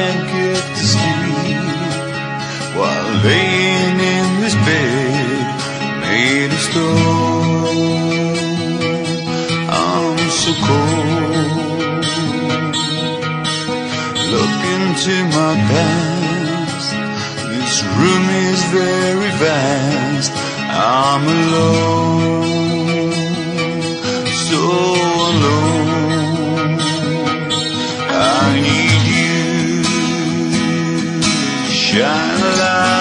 can't get to sleep while laying in this bed made of stone. I'm so cold. Look into my past. This room is very vast. I'm alone, so alone. I need you. Shine a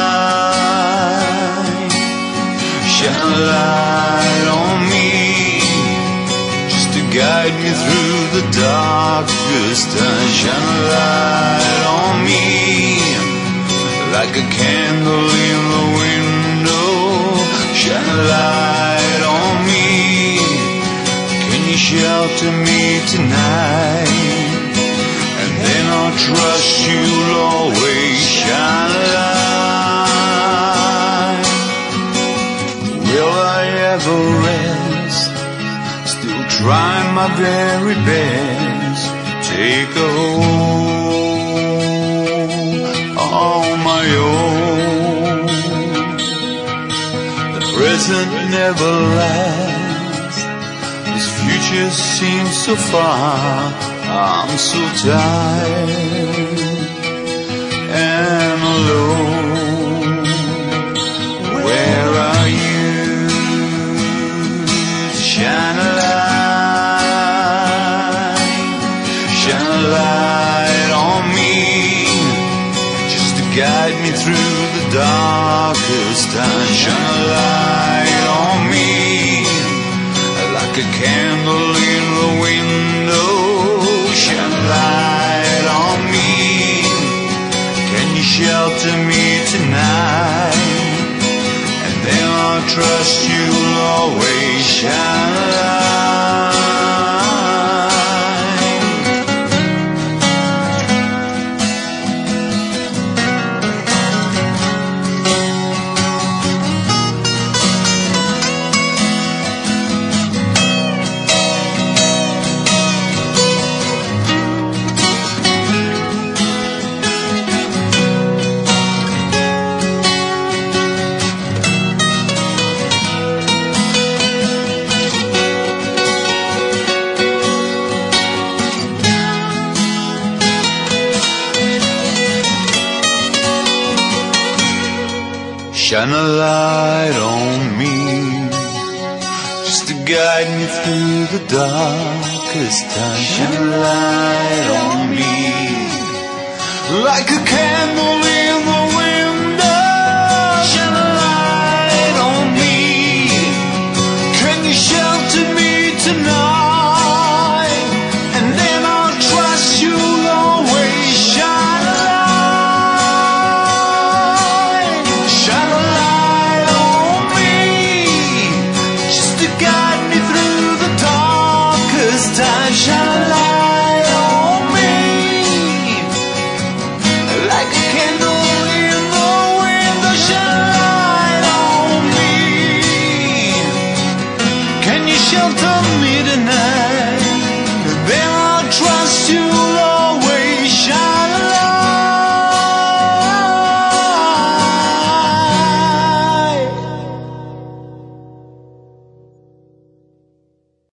light, shine a light on me, just to guide me through the darkest time. Shine a light on me, like a candle in the window. Shine a light on me, can you shelter me tonight? And then I'll trust you'll always shine a light. Will I ever rest? Still trying my very best to take a hold on my own. The present never lasts. This future seems so far. I'm so tired and alone. Where are you? Shine a light, shine a light on me, just to guide me through the darkest time. Shine a light on me, like a candle in the window. Shine a light on me, can you shelter me tonight? And then I'll trust you'll always shine a light. Shine a light on me, just to guide me through the darkest time. Shine a light on me, like a candle in